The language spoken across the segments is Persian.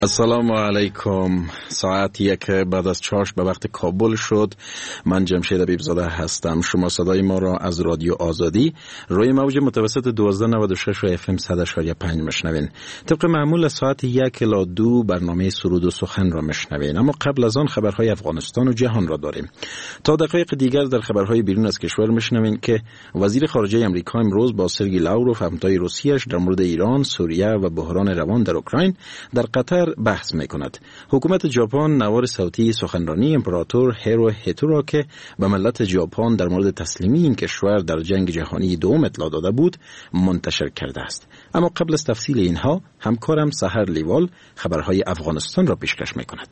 السلام علیکم. ساعت 1 بعد از چاش به وقت کابل شد. من جمشید حبیبزاده هستم. شما صدای ما را از رادیو آزادی روی موج متوسط 1296 و FM 100.5 مشنوین. طبق معمول ساعت 1 الی 2 برنامه سرود و سخن را مشنوین. اما قبل از آن خبرهای افغانستان و جهان را داریم. تا دقایق دیگر در خبرهای بیرون از کشور مشنوین که وزیر خارجه امریکا امروز با سرگئی لاوروف همتای روسیه‌اش در مورد ایران، سوریه و بحران روان در اوکراین در قطر بحث می‌کند. حکومت ژاپن نوار صوتی سخنرانی امپراتور هیروهیتو را که به ملت ژاپن در مورد تسلیمی این کشور در جنگ جهانی دوم اطلاع داده بود منتشر کرده است. اما قبل از تفصیل اینها همکارم سحر لیوال خبرهای افغانستان را پیشکش می‌کند.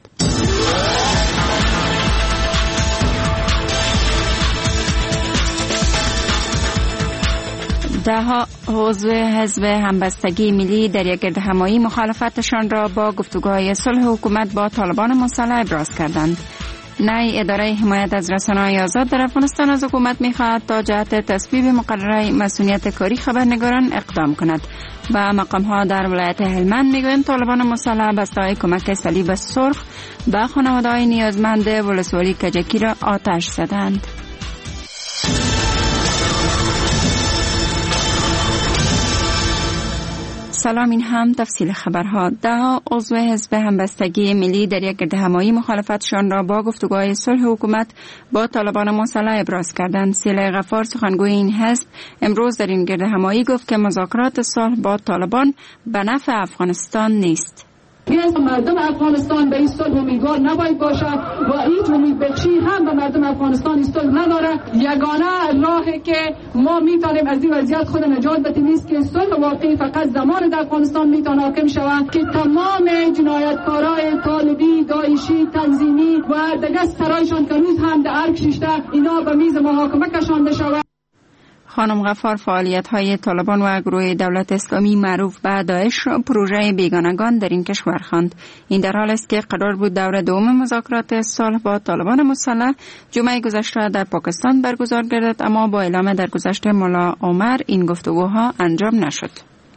ده‌ها عضو حزب همبستگی ملی در یک گردهمایی مخالفتشان را با گفتگوهای صلح حکومت با طالبان مسلح ابراز کردند. نای اداره حمایت از رسانه‌های آزاد در افغانستان از حکومت می‌خواهد تا جهت تصویب مقرره مسئولیت کاری خبرنگاران اقدام کند و مقام‌ها در ولایت هلمند می‌گویند طالبان مسلح بسته‌های کمک صلیب سرخ به خانواده‌های نیازمند ولسوالی کجکی را آتش زدند. سلام، این هم تفصیل خبرها. ده‌ها عضو حزب همبستگی ملی در یک گردهمایی مخالفتشان را با گفتگوهای صلح حکومت با طالبان مسلح ابراز کردند. سیله غفار سخنگوی این حزب امروز در این گردهمایی گفت که مذاکرات صلح با طالبان به نفع افغانستان نیست. مردم افغانستان به این صلح امیدوار نباید باشد و هیچ امیدبخشی هم به مردم افغانستان این صلح ندارد. یگانه راهی که ما میتونیم از این وضعیت خود نجات بدیم است که صلح واقعی فقط زمان در افغانستان میتونه حاکم شود که تمام جنایتکارای طالبی، داعشی، تنظیمی و دیگر سرایشان که روز هم در ارگ شیشته اینا به میز محاکمه کشانده شود. خانم غفار فعالیت‌های طالبان و گروه دولت اسلامی معروف به داعش را پروژه بیگانگان در این کشور خواند. این در حال است که قرار بود دور دوم مذاکرات صلح با طالبان مسلح جمعه گذشته در پاکستان برگزار گردد، اما با اعلام درگذشت مولا عمر این گفتگوها انجام نشد.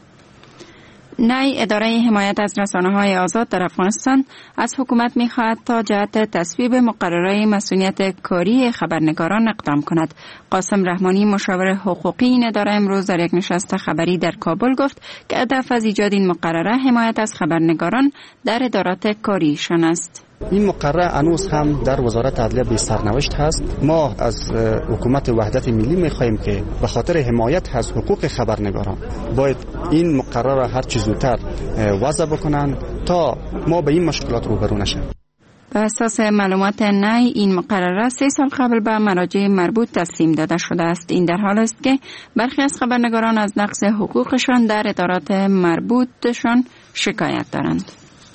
نای اداره حمایت از رسانه‌های آزاد در افغانستان از حکومت می‌خواهد تا جهت تصویب مقرره مسئولیت کاری خبرنگاران اقدام کند. قاسم رحمانی مشاور حقوقی این اداره امروز در یک نشست خبری در کابل گفت که هدف از ایجاد این مقرره حمایت از خبرنگاران در ادارات کاریشان است. این مقرره هنوز هم در وزارت عدلیه به سرنوشت هست. ما از حکومت وحدت ملی می‌خواهیم که به خاطر حمایت از حقوق خبرنگاران باید این مقرره را هر چه زودتر وضع بکنن تا ما به این مشکلات روبرو نشیم. به اساس معلومات نای این مقرره 3 سال قبل به مراجع مربوط تسلیم داده شده است. این در حال است که برخی از خبرنگاران از نقض حقوقشان در ادارات مربوطشان شکایت دارند.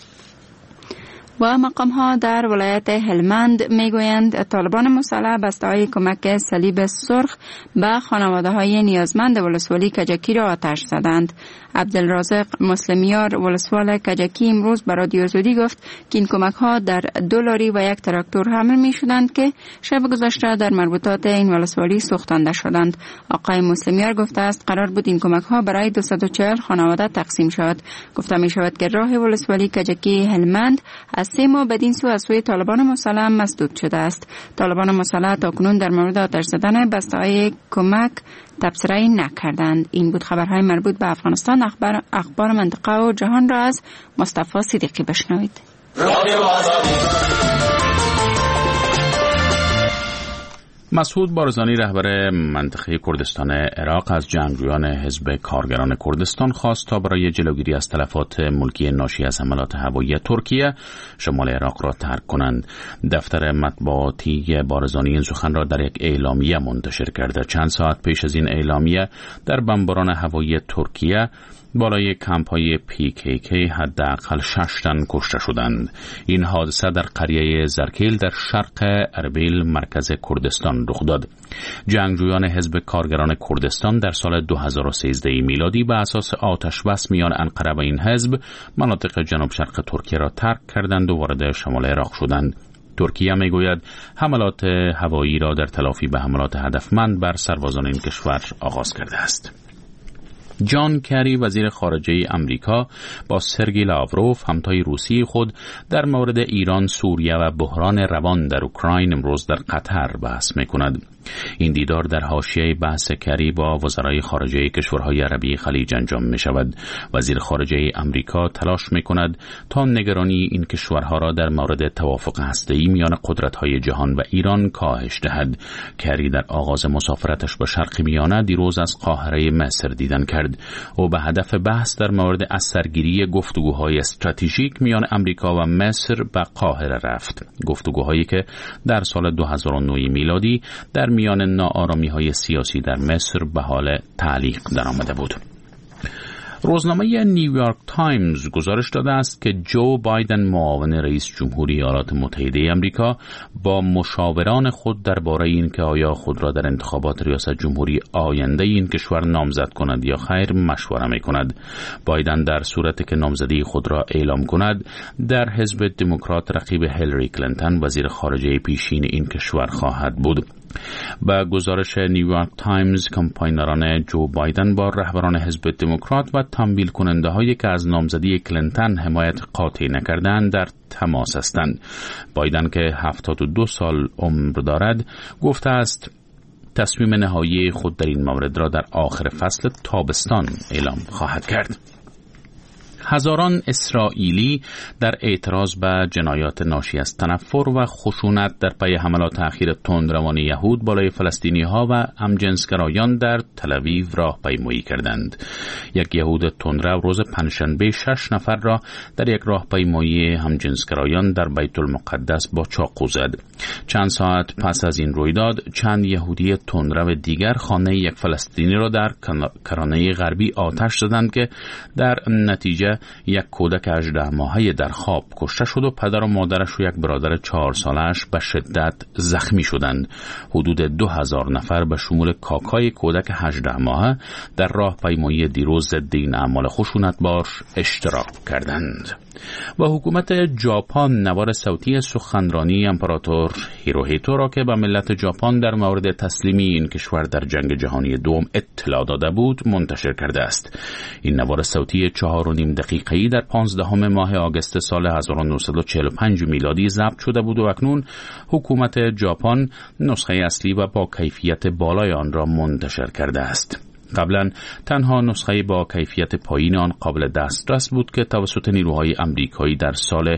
و مقام‌ها در ولایت هلمند میگویند طالبان مسلح بسته‌های کمک صلیب سرخ به خانواده‌های نیازمند ولسوالی کجکی را آتش زدند. عبدالرازق مسلمیار ولسوال کجکی امروز به رادیو آزادی گفت که این کمک‌ها در 2 لاری و 1 تراکتور حمل می‌شدند که شب گذشته در مربوطات این ولسوالی سوختانده شدند. آقای مسلمیار گفته است قرار بود این کمک‌ها برای 240 خانواده تقسیم شود. گفته می‌شود که راه ولسوالی کجکی هلمند از 3 ماه بدین سو از سوی طالبان مسلح مسدود شده است. طالبان مسلح تاکنون در مورد آتش زدن بسته‌های کمک تبصره نکردند. این بود خبرهای مربوط به افغانستان. اخبار منطقه و جهان را از مصطفی صدیقی بشنوید. مسعود بارزانی رهبر منطقه کردستان عراق از جنگجویان حزب کارگران کردستان خواست تا برای جلوگیری از تلفات ملکی ناشی از حملات هوایی ترکیه شمال عراق را ترک کنند. دفتر مطبوعاتی بارزانی این سخن را در یک اعلامیه منتشر کرده. چند ساعت پیش از این اعلامیه در بمباران هوایی ترکیه بالای کمپ‌های PKK حداقل 6 تن کشته شدند. این حادثه در قریه زرکیل در شرق اربیل مرکز کردستان رخ داد. جنگجویان حزب کارگران کردستان در سال 2013 میلادی به اساس آتش بس میان انقره و این حزب مناطق جنوب شرق ترکیه را ترک کردند و وارد شمال عراق شدند. ترکیه میگوید حملات هوایی را در تلافی به حملات هدفمند بر سربازان این کشور آغاز کرده است. جان کری وزیر خارجه امریکا با سرگئی لاوروف همتای روسی خود در مورد ایران، سوریه و بحران روان در اوکراین امروز در قطر بحث می‌کند. این دیدار در حاشیه بحث کری با وزرای خارجه کشورهای عربی خلیج انجام می شود. وزیر خارجه امریکا تلاش می کند تا نگرانی این کشورها را در مورد توافق هسته‌ای میان قدرت‌های جهان و ایران کاهش دهد. کری در آغاز مسافرتش به شرق میانه دیروز از قاهره مصر دیدن کرد. او به هدف بحث در مورد اثرگیری گفتگوهای استراتژیک میان امریکا و مصر به قاهره رفت. گفتگوهایی که در سال 2009 میلادی در میان ناآرامی‌های سیاسی در مصر به حال تعلیق درآمده بود. روزنامه نیویورک تایمز گزارش داده است که جو بایدن معاون رئیس جمهوری ایالات متحده آمریکا با مشاوران خود درباره اینکه آیا خود را در انتخابات ریاست جمهوری آینده این کشور نامزد کند یا خیر مشوره می‌کند. بایدن در صورتی که نامزدی خود را اعلام کند در حزب دموکرات رقیب هیلاری کلینتون وزیر خارجه پیشین این کشور خواهد بود. با گزارش نیویورک تایمز کمپاینران جو بایدن با رهبران حزب دموکرات و تمویل کننده هایی که از نامزدی کلینتون حمایت قاطع نکردند در تماس هستند. بایدن که 72 سال عمر دارد گفته است تصمیم نهایی خود در این مورد را در آخر فصل تابستان اعلام خواهد کرد. هزاران اسرائیلی در اعتراض به جنایات ناشی از تنفر و خشونت در پی حملات اخیر تندروان یهود بالای فلسطینی‌ها و همجنسگرایان در تل‌آویو راهپیمایی کردند. یک یهود تندرو روز پنجشنبه 6 نفر را در یک راهپیمایی همجنسگرایان در بیت المقدس با چاقو زد. چند ساعت پس از این رویداد چند یهودی تندرو دیگر خانه یک فلسطینی را در کرانه غربی آتش زدند که در نتیجه یک کودک 18 ماهه در خواب کشته شد و پدر و مادرش و یک برادر 4 سالش به شدت زخمی شدند. حدود 2000 نفر به شمول کاکای کودک 18 ماهه در راهپیمایی دیروز ضد این اعمال خشونتبار اشتراک کردند. و حکومت ژاپن نوار صوتی سخنرانی امپراتور هیروهیتو را که به ملت ژاپن در مورد تسلیمی این کشور در جنگ جهانی دوم اطلاع داده بود منتشر کرده است. این نوار صوتی 4.5 دقیقه‌ای در 15 ماه آگوست سال 1945 میلادی ضبط شده بود و اکنون حکومت ژاپن نسخه اصلی و با کیفیت بالای آن را منتشر کرده است. قبلا تنها نسخه با کیفیت پایین آن قابل دسترس بود که توسط نیروهای آمریکایی در سال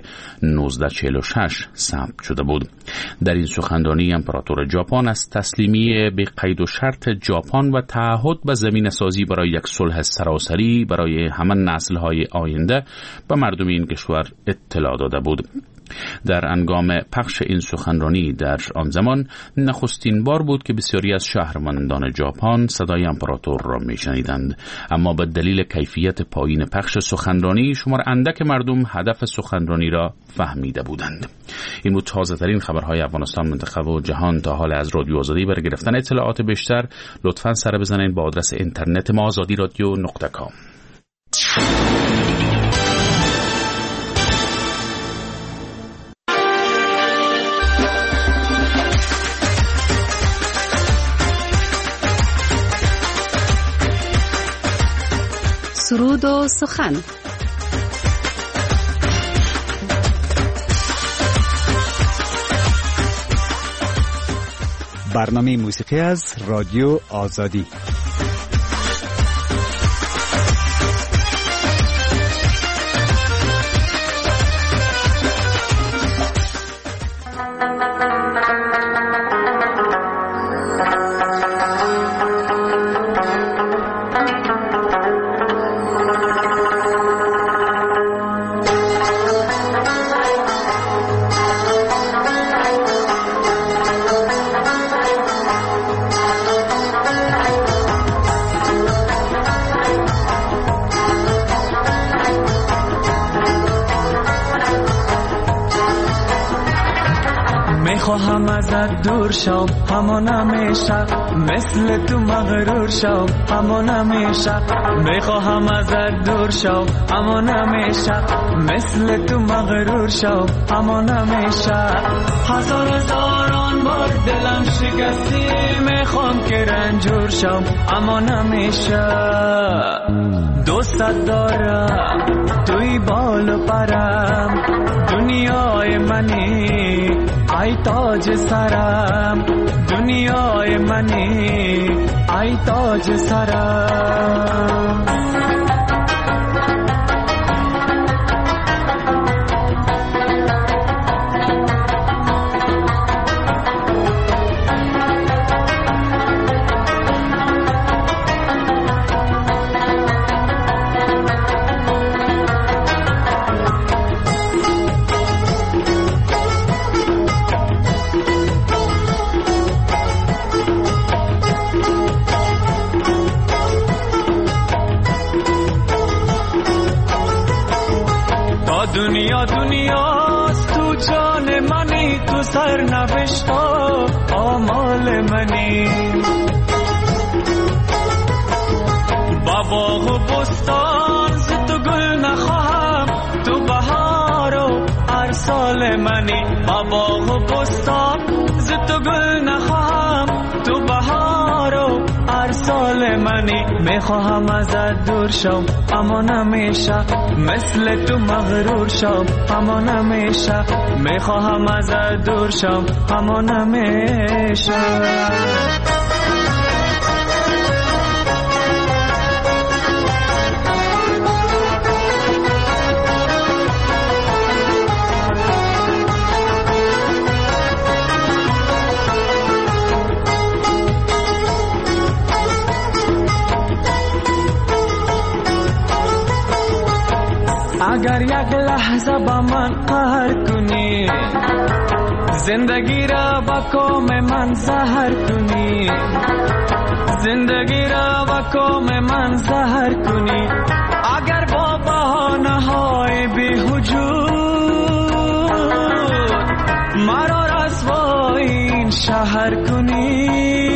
1946 ثبت شده بود. در این سخنرانی امپراتور ژاپن از تسلیمی به قید و شرط ژاپن و تعهد به زمینه سازی برای یک صلح سراسری برای همه نسل‌های آینده به مردم این کشور اطلاع داده بود. در هنگام پخش این سخنرانی در آن زمان نخستین بار بود که بسیاری از شهروندان ژاپن صدای امپراتور را میشنیدند، اما به دلیل کیفیت پایین پخش سخنرانی شمار اندک مردم هدف سخنرانی را فهمیده بودند. این بود تازه‌ترین خبرهای افغانستان، منطقه و جهان تا حال از رادیو آزادی. برای گرفتن اطلاعات بیشتر لطفاً سر بزنید با آدرس اینترنت ما azadiradio.com. سرود و سخن. برنامه موسیقی از رادیو آزادی. میخواهم ازت دور شم همان همیشه، مثل تو مغرور شم همان همیشه. میخواهم ازت دور شم همان همیشه، مثل تو مغرور شم همان همیشه. هزاران بار دلم شکستی، میخوام که رنجور شم همان همیشه. دوستت دارم توی بال و پرم، دنیای منی ای تاج سرم، دنیای منی ای تاج سرم. دنیاست تو جان منی، تو سر نوشتا آمال منی. با باغ و بستان ز تو گل نخواهم، تو بهار و هر سال منی. با باغ و بستان ز تو گل نخواهم، تو بهار و هر سال منی. میخواهم ازت دور شم اما نمیشه، مثل تو مغرور شم اما نمیشه. میخواهم ازت دور شم اما نمیشه. اگر یک لحظه با من قهر کنی، زندگی را با کام من زهر کنی، زندگی را با کام من زهر کنی. اگر با بهانه های بی‌وجود مرا رسوای این شهر کنی،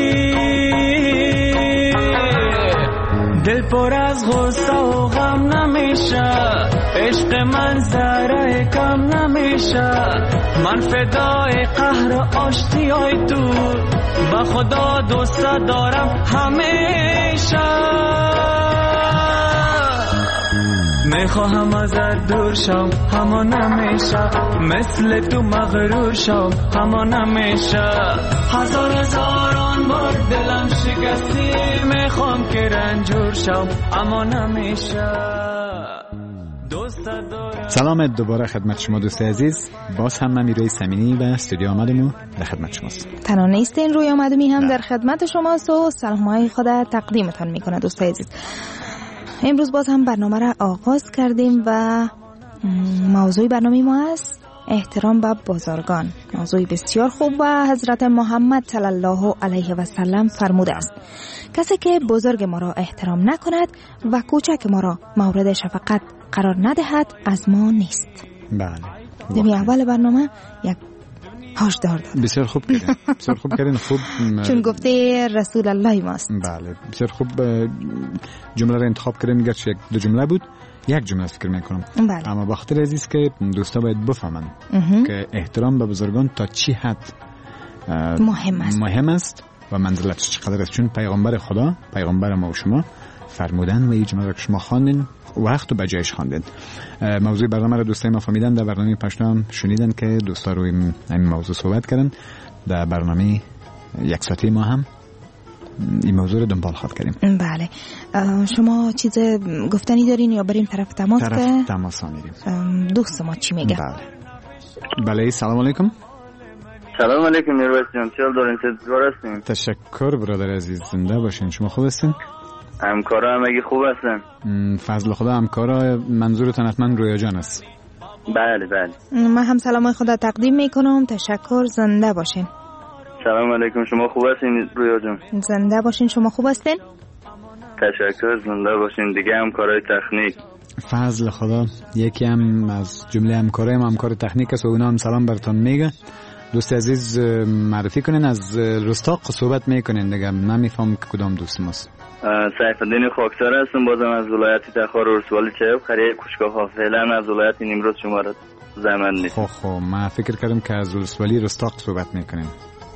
دل پر از غصه و غم نمیشه، عشق من ذره کم نمیشه. من فدای قهر و آشتیای تو، با خدا دوست دارم همیشه. میخواهم ازت دور شم همان نمیشه، مثل تو مغرور شم همان نمیشه. هزاران بار دلم شکستی، میخوام که رنجور شم اما نمیشه. سلام دوباره خدمت شما دوست عزیز. باز هم من میروی سمینی و استودیو آمدمو در خدمت شماست. تنها نیستین، روی آمدمی هم در خدمت شماست و سلامهای خود تقدیمتان میکنه دوست عزیز. امروز باز هم برنامه را آغاز کردیم و موضوع برنامه ما است احترام به بزرگان. موضوع بسیار خوب و حضرت محمد صلی الله علیه و سلم فرموده است کسی که بزرگ ما را احترام نکند و کوچک ما را مورد شفقت قرار ندهد از ما نیست. بله. دمی اول برنامه یک هاشدار داد. بسیار خوب کردین. بسیار خوب کردین. خوب چون گفته رسول الله ماست. بله. بسیار خوب جمله را انتخاب کردین. گرچه یک دو جمله بود، یک جمله فکر میکنم. بله. اما بخاطر عزیز که دوستا باید بفهمن که احترام به بزرگان تا چی حد مهم است و منزلتش چقدر است. چون پیغمبر خدا، پیغمبر ما و شما فرمودن و این جمله را که شما خواندین وقت و بجایش خواندین. موضوع برنامه را دوستای ما فهمیدن، در برنامه پشتو هم شنیدن که دوستا روی این موضوع صحبت کردن. در برنامه یک ساعته ما هم این موضوع رو دنبال خواهد کردیم. بله. شما چیز گفتنی دارین یا بریم طرف تماس؟ طرف تماس میریم. دوست ما چی میگه؟ بله. سلام علیکم. سلام علیکم میرویس جان، چطور دارین؟ چطور هستین؟ تشکر برادر عزیز، زنده باشین. شما خوب هستین؟ همکارا همگی خوب هستن؟ فضل خدا. همکارا منظورتون حتما رویا جان است. بله بله. من هم سلام خدا تقدیم میکنم. تشکر، زنده باشین. سلام علیکم، شما خوب هستین رویا جان؟ زنده باشین. شما خوب هستین؟ تشکر، زنده باشین. دیگه همکارای تکنیک. فضل خدا. یکی هم از جمله همکارای ما همکار تکنیک است و اونا هم سلام براتون میگه دوست عزیز معرفی کنین، از رستاق صحبت میکنین دیگه، نمیفهم که کدام دوست ماست. سیف الدین خاکسار هستم، بازم از ولایت تخار ولسوالی چایب، قریه کوشگاه ها. فعلا از ولایت نیمروز شما را زحمت نیست. خب من فکر کردم که از ولسوالی رستاق صحبت میکنین.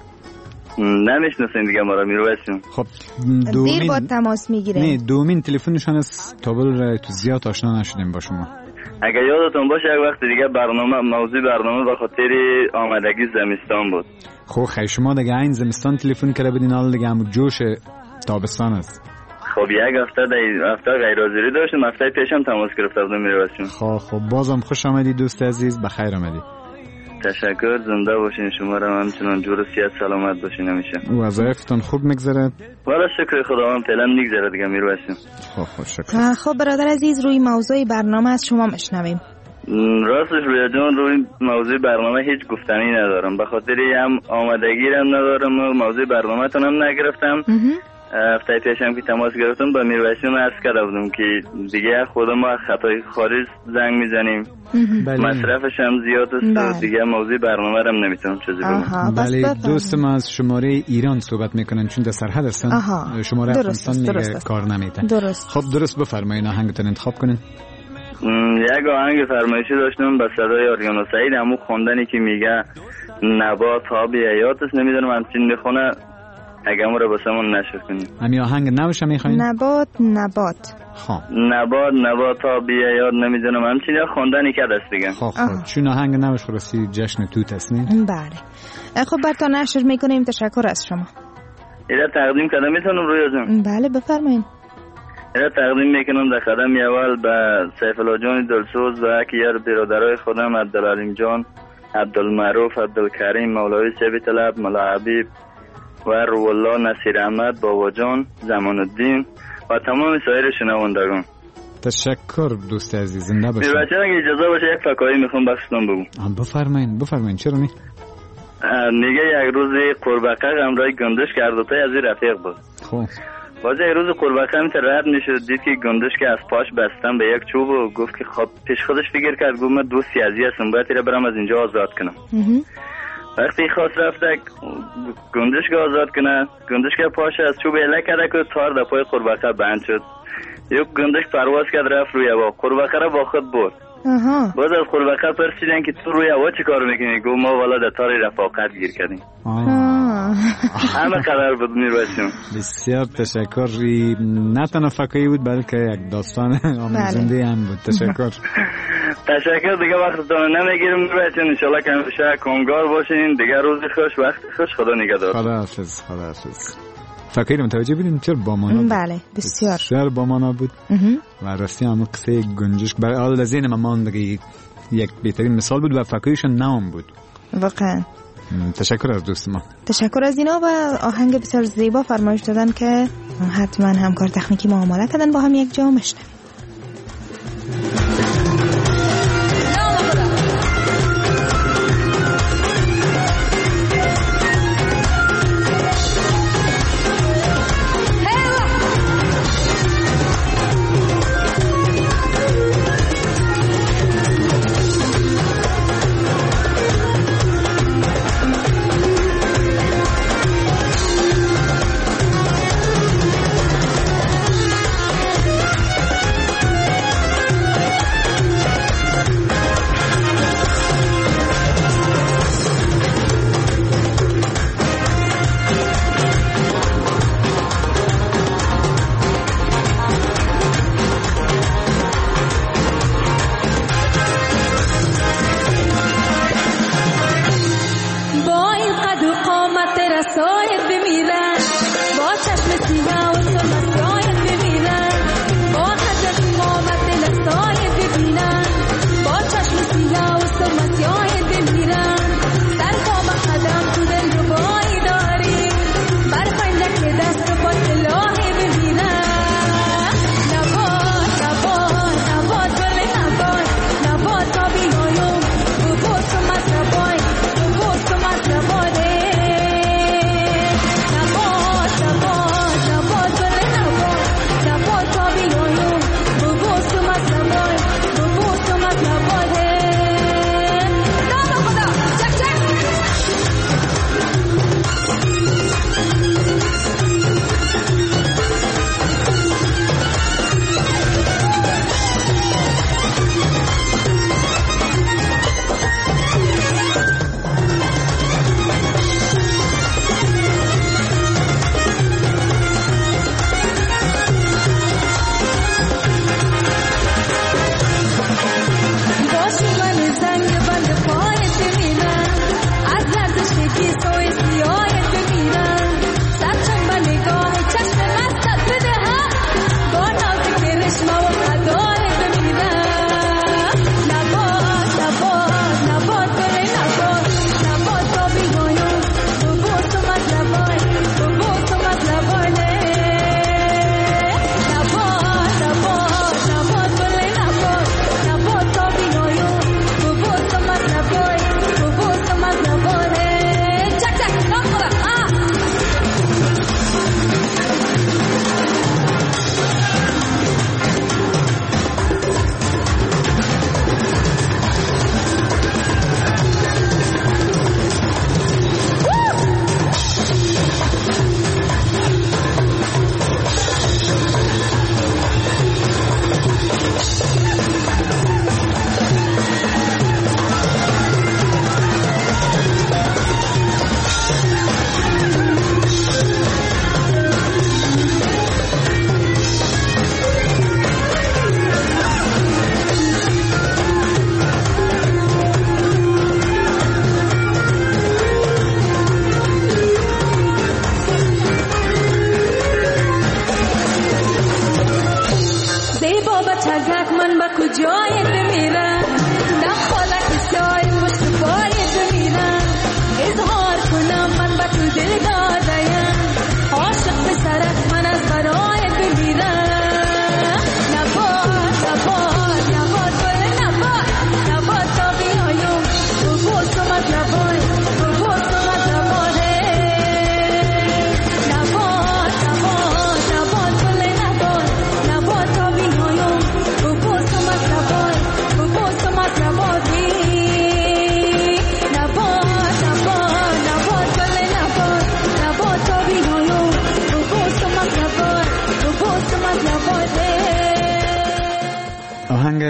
نمیشناسین دیگه ما را میرویسیم. خب دیر با تماس میگیره. نه دومین تلفنشان است، تابل تو زیاد آشنا نشدیم با شما. اگه یادتون باشه یک وقت دیگه موضوع برنامه به خاطر آمدگی زمستان بود. خب خیلی شما دیگه این زمستان تلفن کرده بدین، حالا دیگه هم جوش تابستان است. خب یک هفته غیر حاضری داشتیم، هفته پیشم تماس گرفته بودم میرویسیم. خب بازم خوش آمدی دوست عزیز، بخیر آمدی. تشکر، زنده باشین، شما را همچنان جور و صحت سلامت باشین همیشه. وظایفتون خوب میگذره؟ والا شکر خداوند فعلا میگذره دیگه میرویسیم. خب شکر. خب برادر عزیز روی موضوع برنامه از شما مشنویم. راستش رویا جان روی موضوع برنامه هیچ گفتنی ندارم، به خاطر هم آمادگی هم ندارم و موضوع برنامه تونم نگرفتم. هفته پیشم که تماس گرفتم با میرویسیم عرض کرده بودم که دیگه خودم ما خطای خارج زنگ میزنیم، مصرفش هم زیاد است و دیگه موضوع برنامه رو نمیتونم چیزی بگم. بله دوست ما از شماره ایران صحبت میکنن چون در سرحد هستن، شماره افغانستان میگه کار نمیتن. خب درست بفرمایید، آهنگتون انتخاب کنین. یک آهنگ فرمایشی داشتم به صدای آریانا سعید، همون خواندنی که میگه نبات ها بی حیات است، نمیدونم همچین میخونه، اگه ما رو بسمون نشر کنیم. همین آهنگ نوش میخواین؟ نبات خب نبات ها بی حیات، نمیدونم همچین خواندنی که دست دیگه. خب چون آهنگ نوش خلاصی جشن توت است نه؟ بله. خب براتون نشر میکنیم، تشکر از شما. اینا تقدیم کردم میتونم رویا جان؟ بله بفرمایید. اینا تقدیم میکنم در قدم اول به سیف الله جان دلسوز و یکی برادرای خودم، عبدالعلیم جان، عبدالمعروف، عبدالکریم، مولوی سیبی طلب، ملا حبیب و روالله، نصیر احمد، بابا جان، زمان الدین و تمام سایر شنوندگان. تشکر دوست عزیز، زنده باشید. بچه‌ها اگه اجازه باشه یک فکایی میخوام بخشتون بگم. بفرمایید چرا نه؟ میگه یک روز قرباقه همراه گندش که از این رفیق بود. خب باز یک روز قرباقه میتر رد میشد، دید که گندش که از پاش بستن به یک چوب و گفت که خب پیش خودش فکر کرد، گفت من دوستی ازی هستم، باید ایره برم از اینجا آزاد کنم. وقتی خواست رفته گندش که آزاد کنه، گندش که پاش از چوب اله کرده که تار در پای قرباقه بند شد. یک گندش پرواز کرد رفت روی هوا، قرباقه را با خود برد. باز از قرباقه پرسیدن که تو روی هوا چی کار میکنی؟ گفت ما والا در تار رفاقت گیر کردیم. همه قدر بود میرویسیم. بسیار تشکر، نه تنها فکایی بود بلکه یک داستان آموزنده هم بود. تشکر دیگه وقتتون نمیگیرم میرویسیم، انشالله که همیشه کنگار باشین، دیگه روز خوش وقت خوش، خدا نگهدار. خداحافظ. فکر متوجه بودیم چرا با مانا بود؟ بله بسیار با مانا بود و راستی هم قصه گنجشک برای حال ذهن من ماند که یک بهترین مثال بود و فکرشون نام بود واقعا. تشکر از دوست ما. تشکر از اینا و آهنگ بسیار زیبا فرمایش دادن که حتما همکار تکنیکی معامله کردن با هم یک جا مشنم.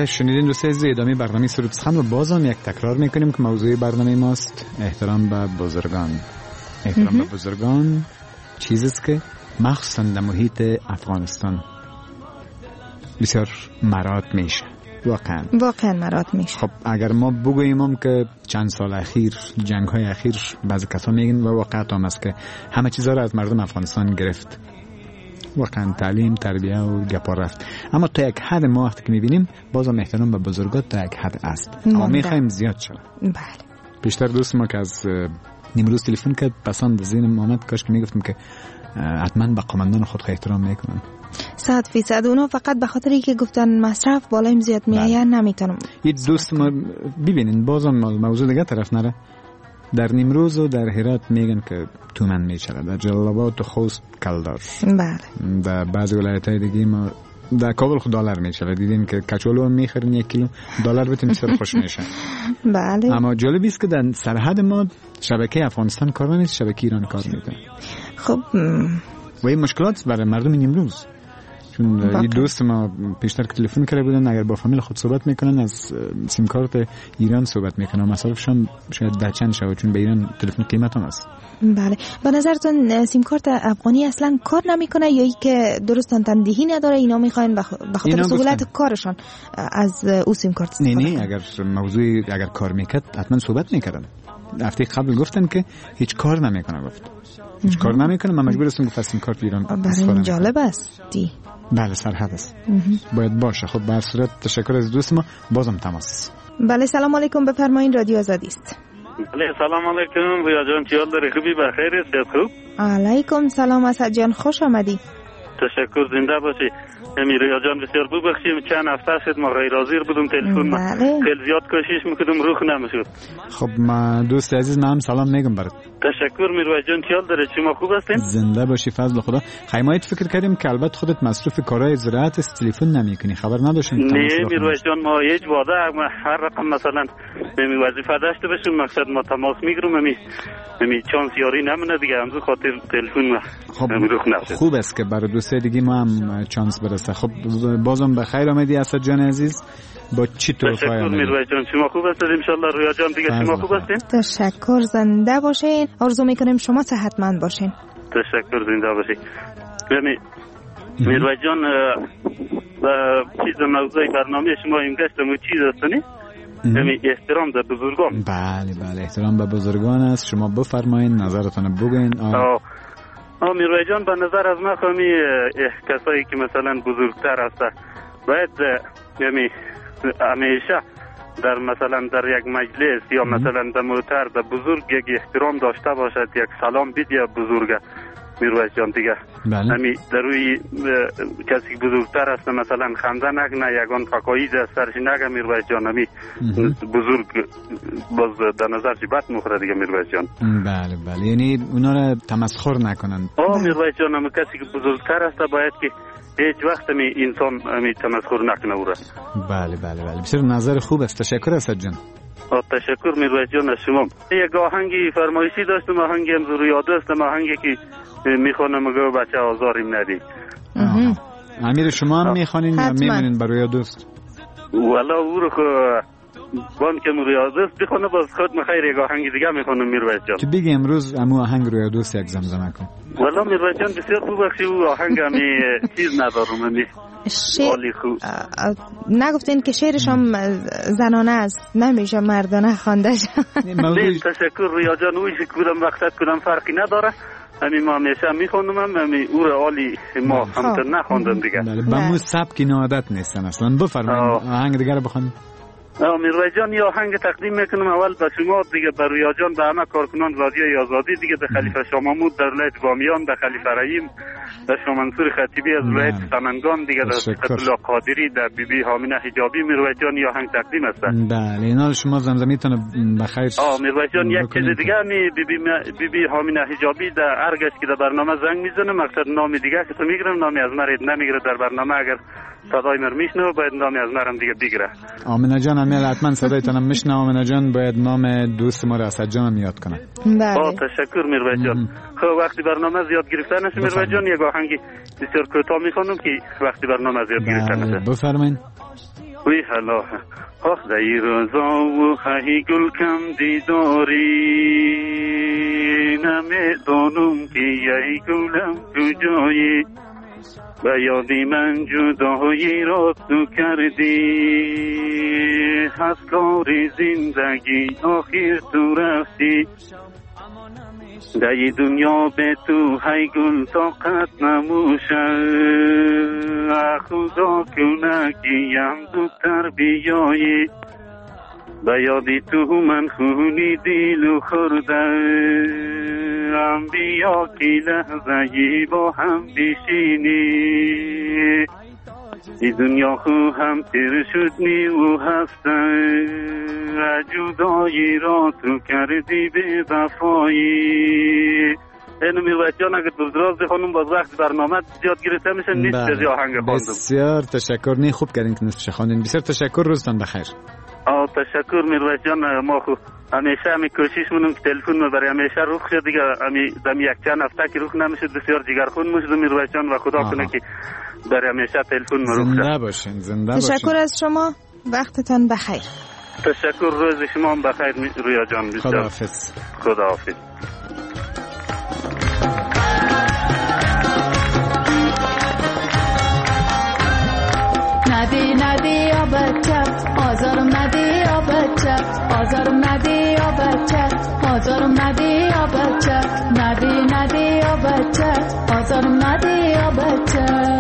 شنیدین دوستای عزیز، ادامه برنامه سرود سخن و بازم یک تکرار میکنیم که موضوع برنامه ماست احترام به بزرگان. احترام به بزرگان چیزی است که مخصوصا در محیط افغانستان بسیار مراد میشه. واقعا مراد میشه. خب اگر ما بگوییم که چند سال اخیر جنگ های اخیر بعضی کسا میگن و واقعیت هم است که همه چیزا رو از مردم افغانستان گرفت، واقعا تعلیم، تربیه و گپا رفت، اما تا یک حد ما وقتی که میبینیم بازم احترام به بزرگات تا یک حد است، اما میخوایم زیاد شد. بله. بیشتر دوست ما که از نیمروز تلفن کرد پسند ذهنم آمد کاش که میگفتم که حتما به قومندان خود احترام میکنن. 100% اونا فقط به خاطری که گفتن مصرف بالایم زیاد میایه نمیتونم. یه دوست ما ببینین بازم موضوع دیگه طرف نره، در نیمروز و در هرات میگن که تومن میچره، در جلال آباد و خوست کلدار، بله، در بعضی ولایت‌های دیگه ما در کابل خود دلار میچره. دیدین که کچالو هم میخرین 1 کیلو دلار بتیم سر خوش میشه. بله. اما جالبی است که در سرحد ما شبکه افغانستان کار نیست، شبکه ایران کار میکنه. خب و این مشکلات برای مردم نیمروز، چون یه دوست ما پیشتر که تلفن کرده بودن اگر با فامیل خود صحبت میکنن از سیم کارت ایران صحبت میکنن، مصرفشون شاید ده چند شود، چون به ایران تلفن قیمت هم است. بله. به نظرتون سیم کارت افغانی اصلا کار نمیکنه یا ای که درست تندهی نداره، اینا میخواین به خاطر سهولت کارشان از او سیم کارت استفاده کنن؟ نه اگر موضوعی اگر کار میکرد حتما صحبت میکردن. هفته قبل گفتن که هیچ کار نمیکنه، گفت هیچ کار نمیکنه، من مجبور هستم که سیم کارت ایران استفاده کنم. جالب است دی. بله سرحد است، باید باشه. خب به هر صورت تشکر از دوست ما، بازم تماس. بله سلام علیکم، بفرمایید، رادیو آزادی است. بله سلام علیکم، بویا جان چیال داری، خوبی بخیر است؟ خوب. علیکم سلام اسد جان، خوش آمدی. تشکر، زنده باشی. ریا جان بسیار ببخشید چند هفته شد ما غیر حاضر بودم، تلفن ما خیلی زیاد کوشش میکردم روح نمیشد. خب ما دوست عزیز من هم سلام میگم برات. تشکر میرویس جان، چیال داره، شما خوب هستین؟ زنده باشی فضل خدا. خیمایت فکر کردیم که البته خودت مصروف کارهای زراعت است، تلفن نمیکنی، خبر نداشتم. نه میرویس جان، ما هیچ واده هر رقم مثلا وظیفه داشته باشیم مقصد ما تماس میگیرم، می چانس یاری نمونه دیگه، همون خاطر تلفن ما خب خوب است که برای دوستای دیگه ما هم چانس برسه. خب بازم بخیر آمدی اسد جان عزیز، با چی تو تشکر میرویس جان، شما خوب هستید ان شاء الله. رویا جان دیگه شما خوب هستین؟ تشکر، زنده باشین، آرزو میکنیم شما صحتمند باشین. تشکر، زنده باشین. میرویس جان چیز موضوع برنامه شما این گشتم چیز هستنی؟ احترام به بزرگان. بله بله احترام به بزرگان است، شما بفرمایید نظرتون بگین. میرویس جان به نظر از من خواهمی کسایی که مثلا بزرگتر هستن باید همیشه در مثلا در یک مجلس یا مثلا در موتر در بزرگ یک احترام داشته باشد، یک سلام بدید بزرگ میرویس جان دیگه. بله. در روی کسی که بزرگتر هست مثلا خنده نکنه، یگان فقایز از سرش نگه میرویس جان، بزرگ باز در نظر چی بد مخوره دیگه میرویس جان. بله بله، یعنی اونا رو تمسخر نکنن. میرویس جان کسی که بزرگتر هست باید که هیچ وقت انسان تمسخر نکنه او را. بله بله بله، بسیار نظر خوب است، تشکر اسد جان. تشکر میرویس جان از شما. یک آهنگی فرمایشی داشتم، آهنگی هم زور یاد است، آهنگی که میخوانم مگه بچه آزاریم ندی. امیر شما هم میخوانین یا میمونین برای دوست؟ والا او رو بان که روی دوست بخونه، باز خود مخیر یک آهنگ دیگه میخوانم میرویس جان. تو بگی امروز امو آهنگ روی دوست یک زمزمه کن. والا میرویس جان بسیار خوب بخشی، او آهنگ همی چیز ندارم، نگفتین که شعرش هم زنانه است، نمیشه مردانه خوانده شد. تشکر رویا جان، اویش کدام مقصد کدام فرقی نداره، ما همیشه میخوندم، او را عالی ما همتر نخوندم دیگه. با مو سبکی نادت نیستن اصلا. بفرمایید آهنگ دیگه رو بخونید. میرویس جان یه آهنگ تقدیم میکنم اول به شما دیگه، به رویا جان، به همه کارکنان رادیوی آزادی دیگه، به خلیفه شاه محمود در ولایت بامیان، به خلیفه رحیم، به شاه منصور خطیبی از ولایت سمنگان دیگه، در صفت الله قادری، در بی بی حامینه حجابی. میرویس جان یه آهنگ تقدیم است. بله اینا شما زمزمیتون بخیر. میرویس جان یک چیز دیگه بی بی حامینه حجابی در ارگش که در برنامه زنگ میزنه، مقصد نام دیگه که تو میگیرم، نامی از مرید نمیگیره در برنامه، اگر صدای مر میشنوه باید نامی از مرم دیگه بگیره. آمنه جان امیل حتما صدایتونم میشنوه. آمنه جان باید نام دوست ما را اسد جان یاد کنه. بله. تشکر میرویس جان. خب وقتی برنامه زیاد گرفته نشه میرویس جان، یک آهنگی بسیار کوتاه میخوانم که وقتی برنامه زیاد گرفته نشه. بفرمایید. وی حالا آخ دی روزا و خواهی گل کم دیداری نمیدانم که یه گلم کجایی به یادی من جدایی را تو کردی از کار زندگی آخر تو رفتی در دنیا به تو های گل طاقت نموشه خدا کنه که یم زودتر بیایی به یادی تو من خونی دل خورده بیا که لحظه با هم بشینی ای دنیا خو هم تیر شد نی و هسته جدایی را تو کردی به وفایی. اینو میروید جان اگر دردراز خانم باز وقت برنامه زیاد گرفته میشه نیست از آهنگ خواندم. بسیار تشکر. نی خوب کردین که نصفش خواندین. بسیار تشکر. روزتان بخیر. تشکر میروید جان. ما خو همیشه همی کوشش مونم که تلفن برای همیشه روخ شد دیگه همی یک چند هفته که روخ نمیشد بسیار جگرخون میشد میروید جان و خدا کنه که برای همیشه تلفن روخ شد. زنده باشین. زنده باشین. تشکر از شما. وقتتان بخیر. تشکر. روز شما هم بخیر رویا جان. خداحافظ. خداحافظ. ندی ندی یا بچه آزارم ندی یا بچه آزارم ندی یا بچه آزارم ندی یا بچه ندی ندی یا بچه آزارم ندی یا بچه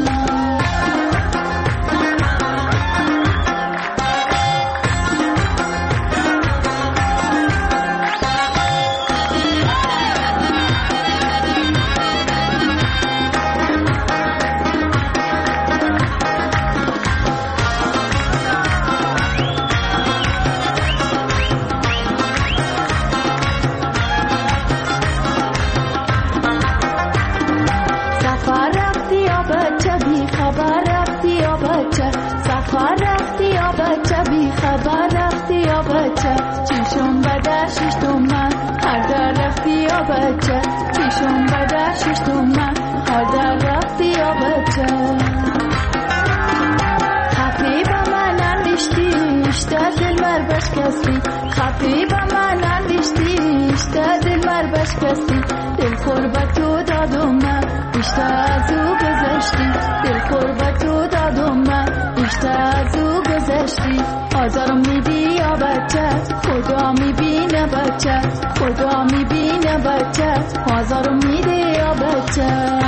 چیشم بده ششتم من هر در رفتی یا بچه چیشم بده ششتم من هر در رفتی یا بچه خطی با من اندیشتی اشته دل مر بشکستی خطی با من اندیشتی اشته دل مر بشکستی دل قربت تو دادم من اشته از او گذشتی دل قربت تو دادم من اشته از او گذشتی آزارم میدی یا بچه خدا میبینه بچه خدا میبینه بچه آزارم میدی یا بچه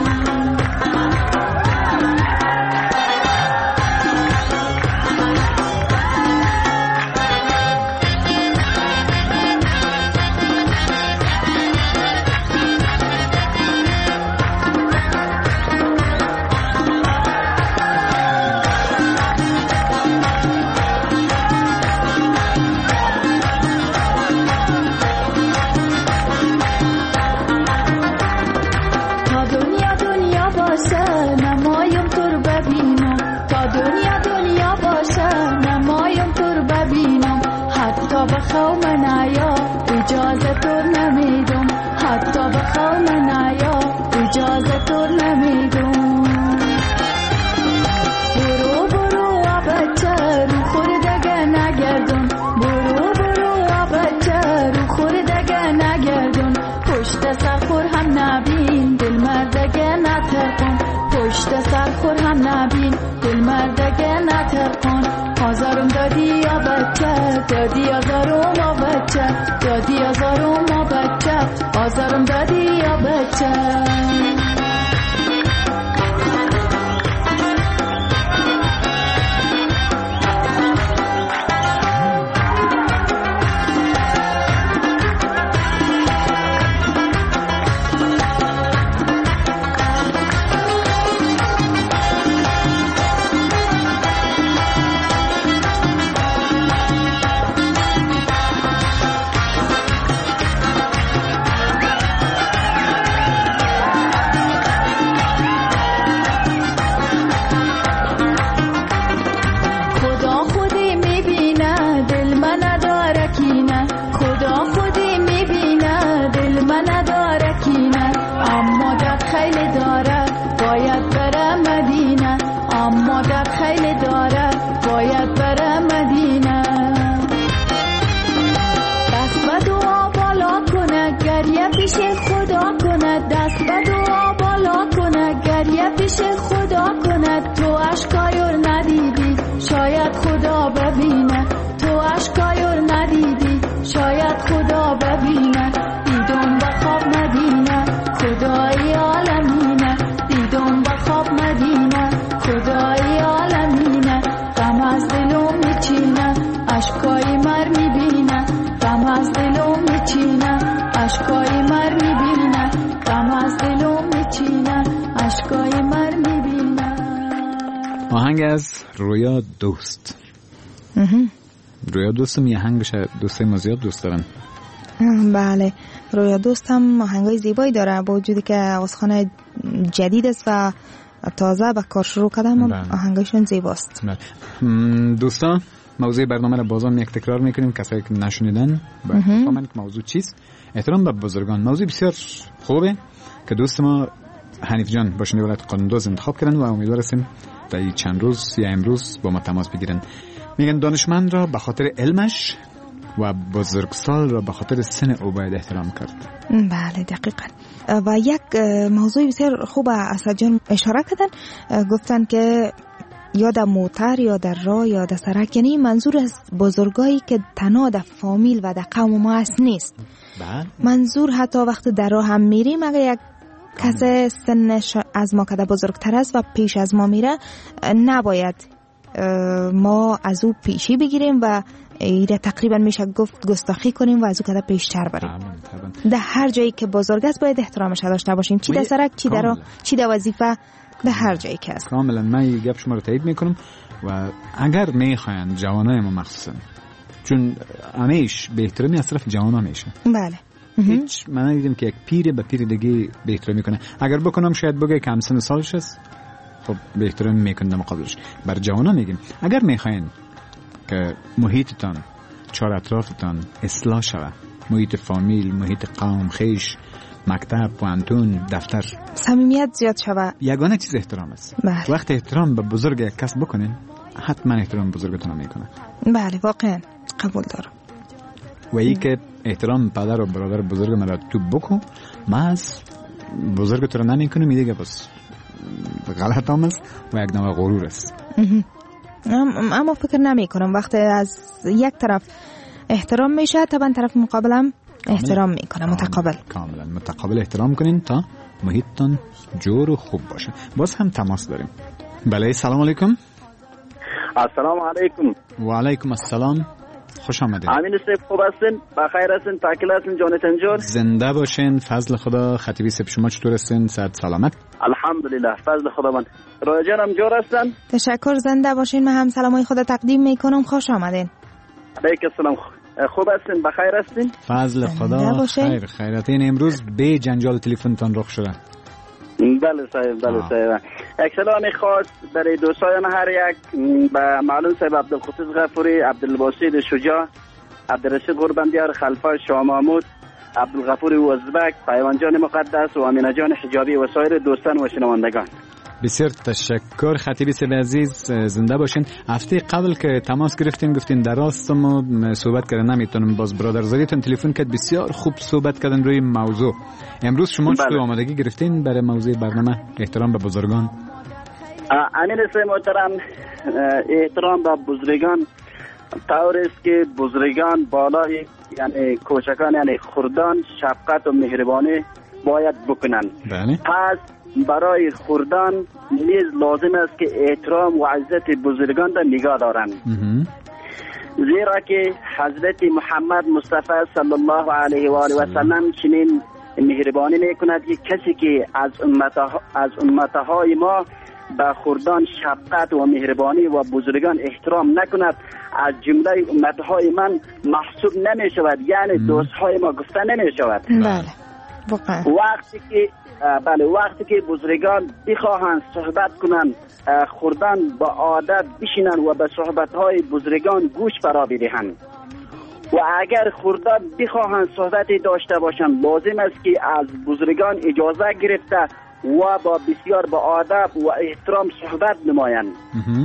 بخواه من آیا اجازه تو نمیدم حتی بخواه من آیا اجازه تو نمیدم برو برو بچه رو خوردگه نگردم برو برو بچه رو خوردگه نگردم پشت سرخور هم نبین دل مردگه نترکن پشت سرخور هم نبین دل مردگه نترکن آزارم دادی یا بچه دادی آزارم یا بچه دادی آزارم یا بچه آزارم دادی یا بچه پیش خدا کند، دست به دعا بالا کند، گریه پیش خدا کند. تو اشکایور ندیدی شاید خدا ببینه، تو اشکایور ندیدی شاید خدا ببینه. دیدم به خواب مدینه خدای عالمینه، دیدم به خواب مدینه خدای عالمینه. غم از دلم میچینه اشکای مر میبینه، غم از دلم میچینه اشکای مر میبینه، غم از دلم میچینه اشکای مر میبینه. آهنگ از رویا دوست. رویا دوستم یه آهنگش دوستای ما زیاد دوست دارن. بله رویا دوست هم آهنگای زیبایی داره، با وجودی که آوازخوان جدید است و تازه به کار شروع کردم. آهنگایشون زیباست. دوستان موضوع برنامه را بازم یک تکرار میکنیم، کسایی که نشنیدن بفهمن که موضوع چیست. احترام به بزرگان موضوع بسیار خوبه که دوست ما حنیف جان با شنیده ولایت قانوندوز انتخاب کردن و امیدوار هستیم در چند روز یا امروز با ما تماس بگیرن. میگن دانشمند را به خاطر علمش و بزرگسال را به خاطر سن او باید احترام کرد. بله دقیقاً. و یک موضوع بسیار خوب اسد جان اشاره کردن، گفتن که یا در موتر یا در راه یا در سرک، یعنی منظور از بزرگایی که تنها در فامیل و در قوم ما هست نیست. منظور حتی وقت در راه هم میریم اگه یک کسی سنش از ما که بزرگتر است و پیش از ما میره، نباید ما از او پیشی بگیریم و ایره تقریبا میشه گفت گستاخی کنیم و از او که پیشتر بریم. در هر جایی که بزرگ است باید احترامش داشته باشیم، چی در سرک، چی در راه، چی در وظیفه، در هر جایی که است. کاملا من این گپ شما رو تایید میکنم. و اگر میخواین جوانای ما مخصوصا، چون همیش به احترامی از طرف جوانا میشه. بله هیچ من ندیدم که یک پیر به پیر دیگه به احترامی کنه. اگر بکنم شاید بگه کم سن سالش است، خب به احترام میکنه مقابلش. بر جوانا میگیم اگر میخواین که محیطتان، چهار اطرافتان اصلاح شود، محیط فامیل، محیط قوم، خیش، مکتب، پوانتون، دفتر، صمیمیت زیاد شود، یگانه چیز احترام است. وقت احترام به بزرگ یک کس بکنین، حتما احترام بزرگتون میکنه. بله واقعا قبول دارم. و ای که احترام پدر و برادر بزرگ مرا تو بکن، من از بزرگ تو رو نمیکنم، میگه بس غلط هم است و یک نوع غرور است. اما فکر نمی کنم وقتی از یک طرف احترام میشه طبعا طرف مقابلم احترام میکنه. متقابل، کاملا متقابل احترام کنین تا محیطتون جور و خوب باشه. باز هم تماس داریم. بله سلام علیکم. السلام علیکم. و علیکم السلام. خوش آمدید. امین صاحب خوب هستین؟ بخیر هستین؟ تاکل هستین جانتان جان؟ زنده باشین. فضل خدا. خطیبی صاحب شما چطور هستین؟ صحت سلامت؟ الحمدلله فضل خدا. من رویا جانم جور هستن؟ تشکر. زنده باشین. من هم سلامای خدا تقدیم میکنم. خوش آمدین. علیکم السلام. خوب هستین؟ بخیر هستین؟ فضل خدا. خیر خیراتین. امروز به جنجال تلفنتان رخ شده. بله صاحب، بله صاحب. یک سلام خاص برای دوستان هر یک، به معلوم صاحب عبدالقدوس غفوری، عبدالباسط شجاع، عبدالرشید قربندیار، خلفا شاه محمود، عبدالغفور وزبک، پیوان جان مقدس و امینه جان حجابی و سایر دوستان و شنوندگان. بسیار تشکر. خطیبی صاحب عزیز زنده باشین. هفته قبل که تماس گرفتین گفتین در راست ما صحبت کردن نمیتونم، باز برادرزادیتون تلفن کرد، بسیار خوب صحبت کردن روی موضوع. امروز شما چطور آمادگی گرفتین برای موضوع برنامه احترام به بزرگان؟ امین صاحب محترم، احترام به بزرگان طور است که بزرگان بالای یعنی کوچکان یعنی خردان شفقت و مهربانی باید بکنن. بله. پس برای خردان نیز لازم است که احترام و عزت بزرگان را نگاه دارند، زیرا که حضرت محمد مصطفی صلی الله علیه و آله و سلم چنین مهربانی میکند که کسی که از امتهای ما به خردان شفقت و مهربانی و بزرگان احترام نکند، از جمله امتهای من محسوب نمی شود، یعنی دوستهای ما گفته نمی شود. بله واقعا. وقتی که بزرگان بخواهند صحبت کنند، خردان با عادت بشینند و به صحبتهای بزرگان گوش فرا بدهند. و اگر خردان بخواهند صحبتی داشته باشند، لازم است که از بزرگان اجازه گرفته و با بسیار با ادب و احترام صحبت نمایند.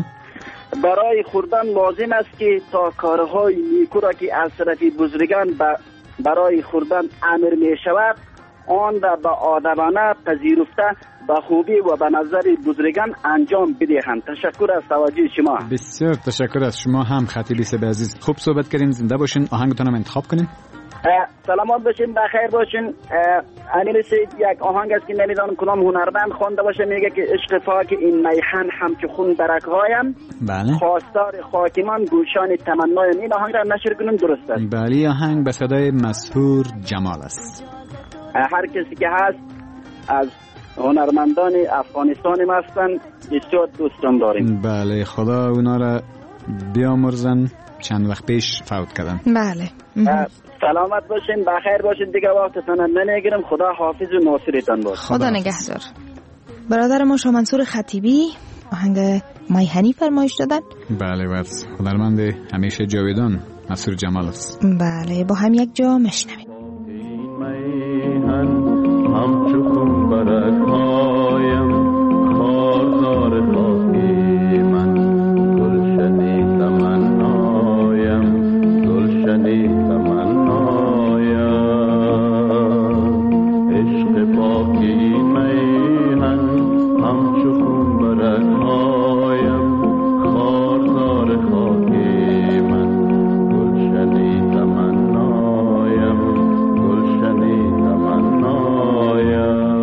برای خردان لازم است که تا کارهای نیکو را که از طرف بزرگان برای خردان امر می شود آن را به آدبانه پذیرفته به خوبی و به نظر بزرگان انجام بدهند. تشکر از توجه شما. بسیار تشکر از شما هم خطیب سب عزیز. خوب صحبت کردین، زنده باشین. آهنگتون هم انتخاب کنین. سلامات باشین، بخیر باشین. انیل سید یک آهنگ است که نمیدونم کدام هنرمند خوانده باشه، میگه که عشق پاک این میهن همچو خون برگهایم، بله، خواستار خاکمان گوشان تمنایم. این آهنگ را نشر کنیم، درست است؟ بله، آهنگ به صدای مسحور جمال است. هر کسی که هست از هنرمندان افغانستان هستن، بسیار دوستان داریم. بله، خدا اونا را بیامرزن، چند وقت پیش فوت کردن. بله. سلامت باشین، بخیر باشین، دیگه وقتتون نمیگیرم. خدا حافظ و ناصرتان باشه. خدا نگهدار. برادر ما شاه منصور خطیبی آهنگ میهنی فرمایش دادن. بله، و هنرمند همیشه جاویدان مسحور جمال است. بله، با هم یک جا مشنویم. همچو خون برگهایم، خاردار خاکی من، گلشنی تمنایم، گلشنی تمنایم. عشق پاکی میهن همچو خون برگهایم، خاردار خاکی من، گلشنی تمنایم، گلشنی تمنایم.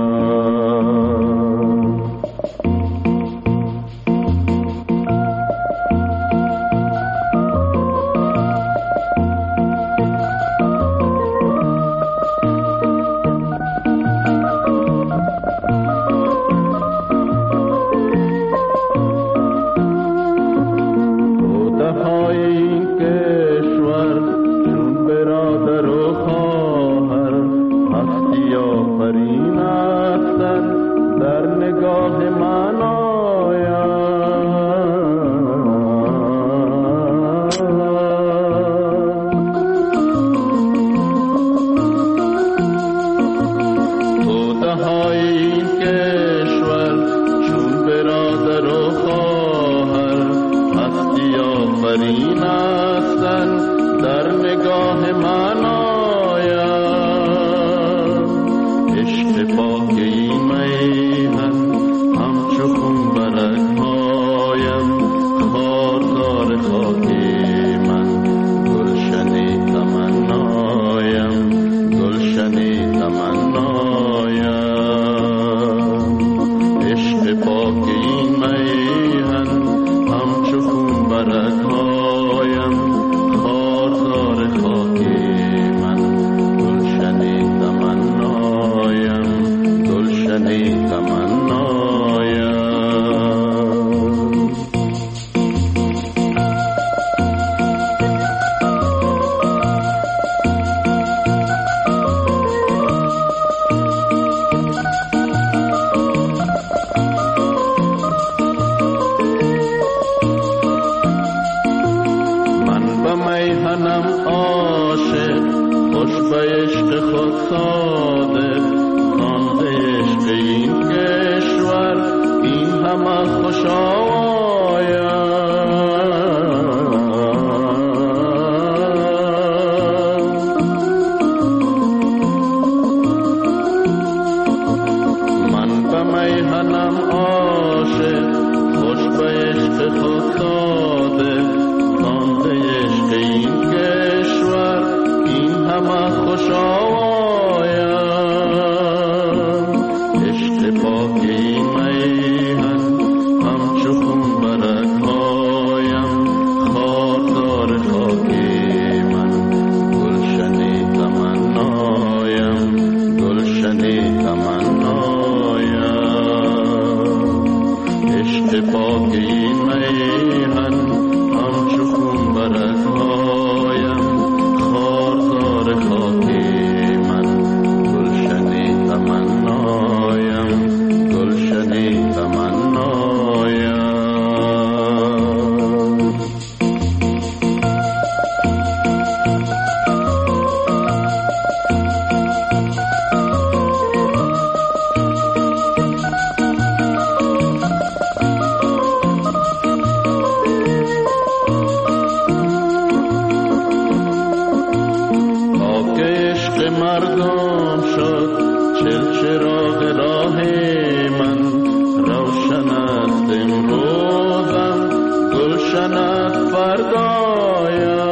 چراغ راه من روشن است امروزم گلشن است فردایم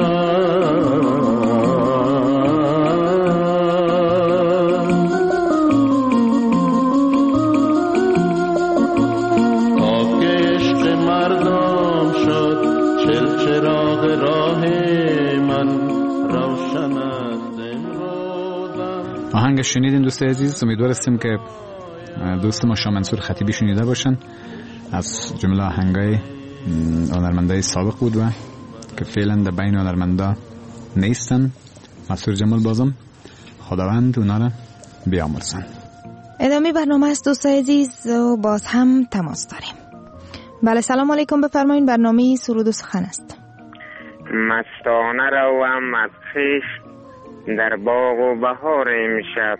آهنگ شنیدین دوست عزیز. امیدوار هستیم که دوست ما شاه منصور خطیبی شنیده باشن. از جمله آهنگای هنرمندای سابق بود و که فعلا در بین هنرمندا نیستن. مسعود جمال بازم خداوند اونا را بیامرزن. ادامه برنامه است دوست عزیز و باز هم تماس داریم. بله سلام علیکم، بفرمایید. برنامه سرود و سخن است. مستانه روم از خویش در باغ و بهار امشب،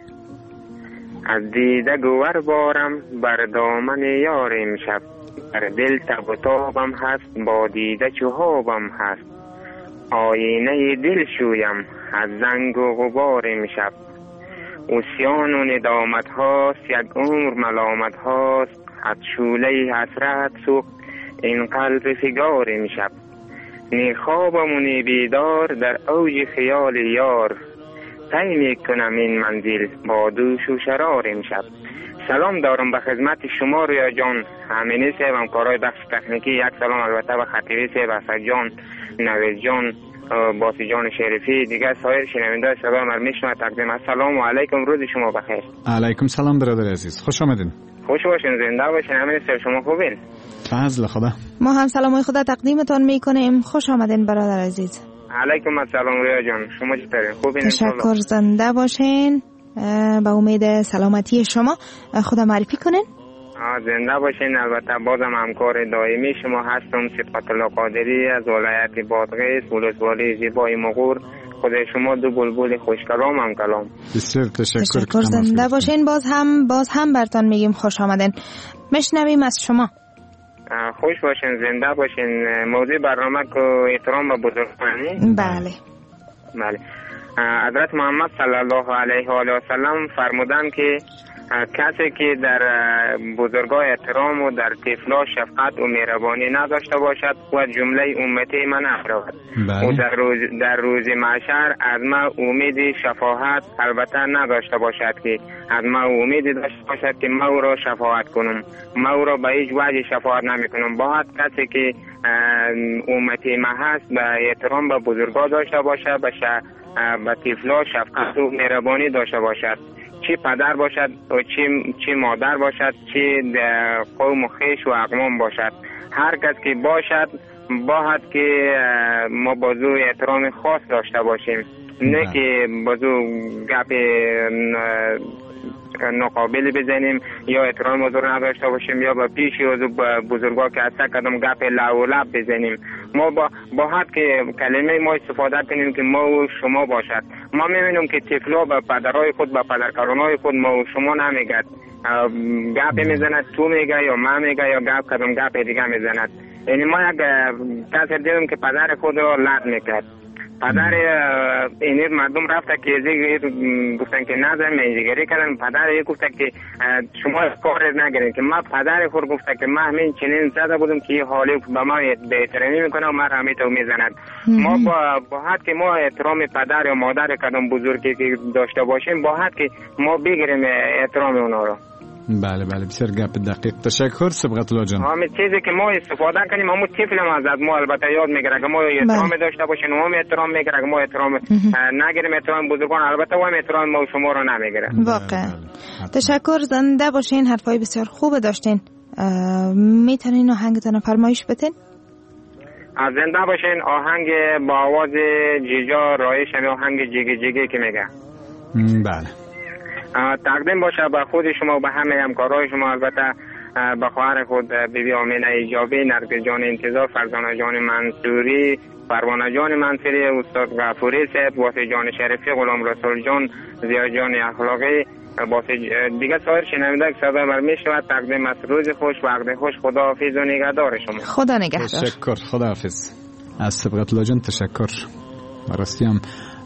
از دیده گوهر بارم بر دامن یار امشب، در دل تب و تابم هست با دیده چوهابم هست، آینه دل شویم از زنگ و غبار امشب، عصیان و ندامت هاست یک عمر ملامت هاست، از شوله حسرت سوخت این قلب فگار امشب، نی خوابم و نی بیدار در اوج خیال یار، طی میکنم این منزل با دوش و شرار امشب. سلام دارم به خدمت شما رویا جان، همینی صاحب همکارای بخش تکنیکی، یک سلام البته به خطیبی صاحب، اسد جان، نوید جان، باسی جان شریفی، دیگه سایر شنونده صدا من میشنوه تقدیم السلام علیکم، روز شما بخیر. علیکم سلام برادر عزیز، خوش آمدین. خوش باشین، زنده باشین. همین صاحب شما خوبین؟ فضل خدا. ما هم سلامای خدا تقدیمتان میکنیم. خوش آمدین برادر عزیز. علیکم السلام رویا جان، شما چطورین؟ خوبین؟ تشکر، زنده باشین. به امید سلامتی شما خدا معرفی کنین. زنده باشین. البته بازم همکار دائمی شما هستم، صفت الله قادری از ولایت بادغیس، ولسوالی زیبای مغور. خدای شما دو بلبل خوش کلام هم کلام. بسیار تشکر. زنده باشین. باز هم برتان میگیم خوش آمدین. مشنویم از شما. خوش باشین، زنده باشین. موضوع برنامه که احترام به بزرگانی. بله. حضرت محمد صلی الله علیه و آله و سلم فرمودن که کسی که در بزرگان احترام و در طفلا شفقت و مهربانی نداشته باشد و جمله امتی من نرود و در روز محشر از ما امید شفاعت البته نداشته باشد که از ما امید داشته باشد که ما او را شفاعت کنم، ما او را به هیچ وجه شفاعت نمی کنم. باید کسی که امتی ما هست به احترام به بزرگان داشته باشد، به طفلا شفقت و مهربانی داشته باشد، چی پدر باشد و چی مادر باشد، چی قوم و خویش و اقوام باشد. هر کس که باشد باید که ما بازو احترام خاص داشته باشیم، نه که بازو گپ ناقابل بزنیم یا احترام حضور نداشته باشیم یا به پیش بزرگا که هسته کدام گپ لو لب بزنیم. ما باید که کلمه ما استفاده کنیم که ما و شما باشد. ما میبینیم که طفلا به پدرای خود به پدرکارانای خود ما و شما نمیگد، گپ میزند تو میگه یا ما میگه یا گپ کدام گپ دیگه میزند. یعنی ما یک کس دیدیم که پدر خود را لد میکرد. پدر این مردم رفته که گفتن که نظر منجگری کردن، پدر گفته که شما کار نگیرین که ما پدر خود گفته که ما همین چنین زده بودم که حالی به ما بهترینی میکنه و ما همیتو میزند. ما باید که ما احترام پدر یا مادر کدام بزرگی که داشته باشیم باید که ما بگیریم احترام اونا رو. بله بسیار گپ دقیق. تشکر صبغت الله جان. همین چیزی که ما استفاده کنیم همون طفل ما از ما البته یاد میگیره که ما احترام داشته باشیم، ما احترام میگیره که ما احترام نگیریم، احترام بزرگان البته و احترام ما شما رو نمیگیره. واقعا تشکر، زنده باشین. حرفای بسیار خوب داشتین. میتونین آهنگتون فرمایش بدین؟ از زنده باشین. آهنگ با آواز جیجا رایش، همین آهنگ جیگی جیگی که میگه. بله. تقدیم باشه به خود شما و به همه همکارای شما، البته به خواهر خود بیبی آمینه ایجابی، نرگس جان انتظار، فرزانه جان منصوری، پروانه جان منصوری، استاد غفوری صاحب، واسی جان شریفی، غلام رسول جان، زیا جان اخلاقی، باسی دیگه سایر شنونده که صدا بر میشود. تقدیم است روز خوش، وقت خوش. خداحافظ و نگهدار شما. خدا نگهدار. تشکر، خداحافظ. از صبغت الله جان تشکر. راستی هم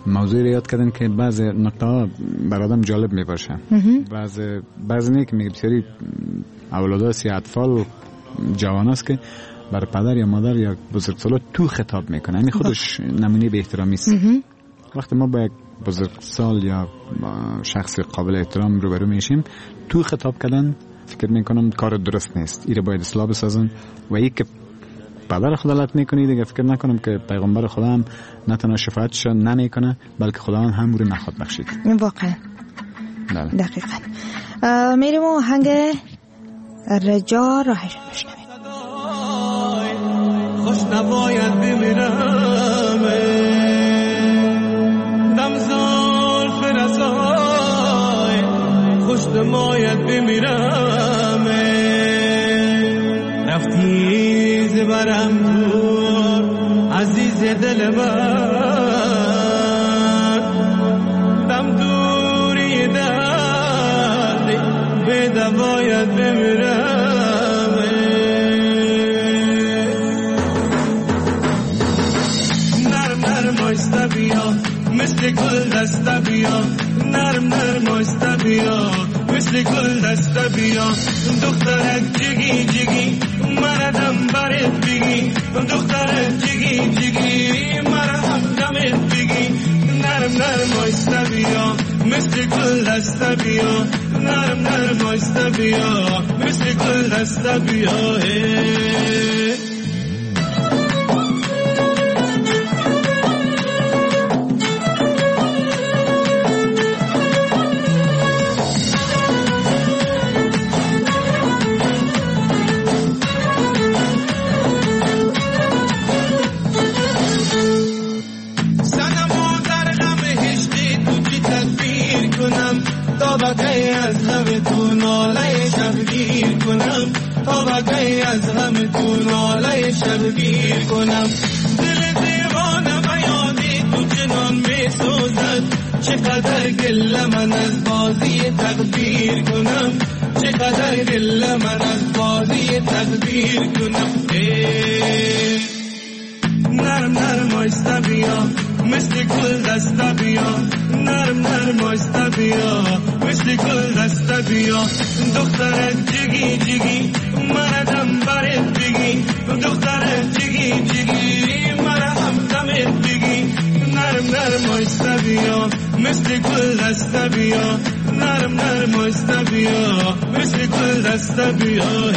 موضوعی رو یاد کردن که بعضی نکته ها برادم جالب می باشه. بعضی نه که میگه بسیاری اولاد سی اطفال جوان است که بر پدر یا مادر یا بزرگسالا تو خطاب میکنه. یعنی خودش نمونه به احترامی است. وقتی ما با یک بزرگسال یا شخص قابل احترام روبرو میشیم تو خطاب کردن فکر میکنم کار درست نیست. این رو باید اصلاح بسازن و یک که پدر خدا لط میکنی دیگه فکر نکنم که پیغمبر خدا هم نه تنها شفاعتش نمیکنه بلکه خداوند هم رو نخواد بخشید. واقعا دقیقا. میریم و آهنگ رجا راهش بشنویم. خوش نباید بمیرم دم زلف رسای خوش نباید بمیرم رفتی زبرم دور عزیز دل من دم دوری دردی به دواید بمیرم نرم نرم آیسته بیا مثل گل دسته بیا نرم نرم آیسته بیا مثل گل دسته بیا دخترک جگی جگی مردم برت بگی دخترک جگی جگی مردم دمت بگی نرم نرم آیسته بیا مثل گل دسته بیا نرم نرم آیسته بیا مثل گل دسته بیا از غم تو ناله شبگیر کنم تا بقیه از غم تو ناله شبگیر کنم دل دیوانه بیادی تو جنان می سوزد چقدر گله من از بازی تقدیر کنم چقدر گله من از بازی تقدیر کنم نرم نرم آیسته بیا مثل گل دسته بیا نرم نرم آیسته بیا مثل گل دسته بیا دخترک جگی جگی مردم برت بگی دخترک جگی جگی مردم دمت بگی نرم نرم آیسته بیا مثل گل دسته بیا نرم نرم آیسته بیا مثل گل دسته بیا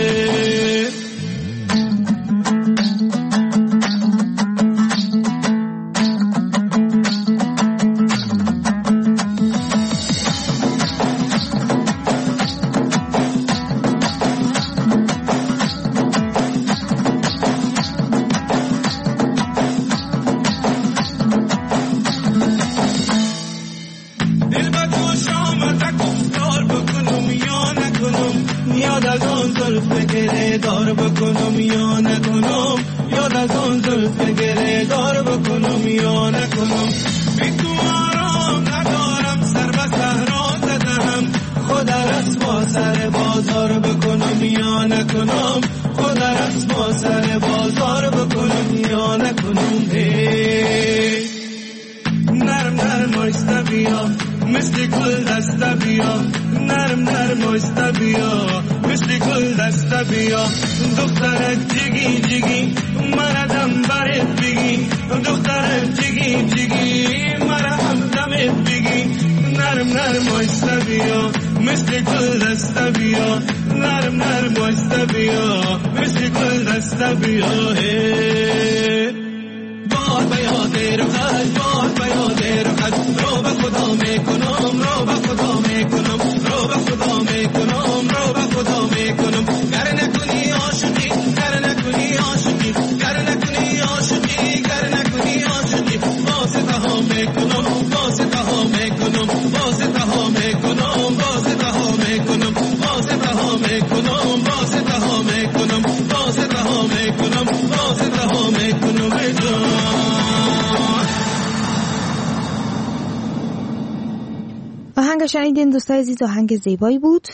آهنگ شنیدین دوستای عزیز، آهنگ زیبایی بود.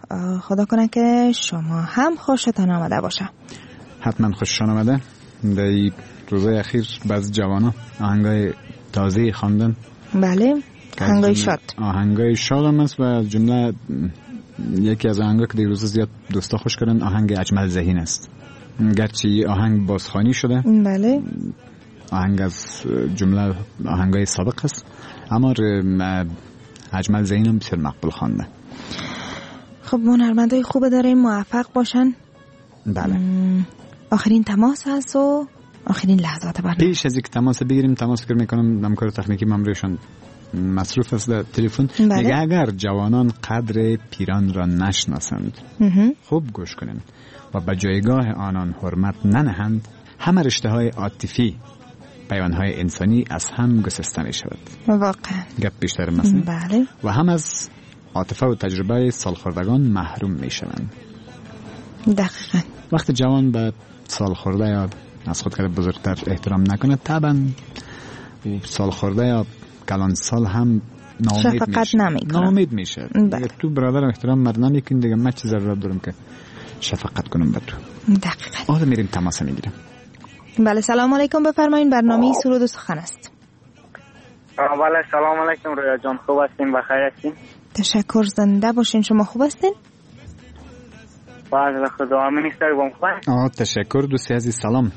خدا کنه که شما هم خوشتان آمده باشه. حتما خوششان آمده. در روزهای اخیر بعضی جوانا آهنگای تازه خواندن. بله، آهنگای شاد. آهنگای شاد هم است و جمله یکی از آهنگا که دیروز زیاد دوستا خوش کردن آهنگ اجمل ذهین است. گرچه آهنگ بازخوانی شده، بله، آهنگ از جمله آهنگای سابق است، اما اجمل ذهین هم بسیار مقبول خوانده. خب هنرمندای خوب داریم، موفق باشن. بله. آخرین تماس هست و آخرین لحظات برنامه. پیش از اینکه تماس بگیریم، تماس میکنم همکار تکنیکی ممروشان مصروف است در تلفن. میگه اگر جوانان قدر پیران را نشناسند خوب گوش کنند و به جایگاه آنان حرمت ننهند، همه رشته های عاطفی، پیوندهای انسانی از هم گسسته می شود. واقعا گپ بیشتر مثلا. بله. و هم از عاطفه و تجربه سالخوردگان محروم می شوند. دقیقا. وقتی جوان به سالخورده یا از خود کرده بزرگتر احترام نکنه، طبعا سالخورده یا کلان سال هم ناامید میشه. تو برادرم احترام مردم یکن دیگه من چه ضرورت دارم که شفقت کنم به تو. دقیقاً. حالا میریم تماس میگیریم. بله، سلام علیکم، بفرمایید. برنامه سرود و سخن است. بله، سلام علیکم رویا جان، خوب هستین؟ بخیر هستین؟ تشکر، زنده باشین. شما خوب هستین؟ بله خدا منیستر بام خواه. تشکر دوستی عزیز، سلام.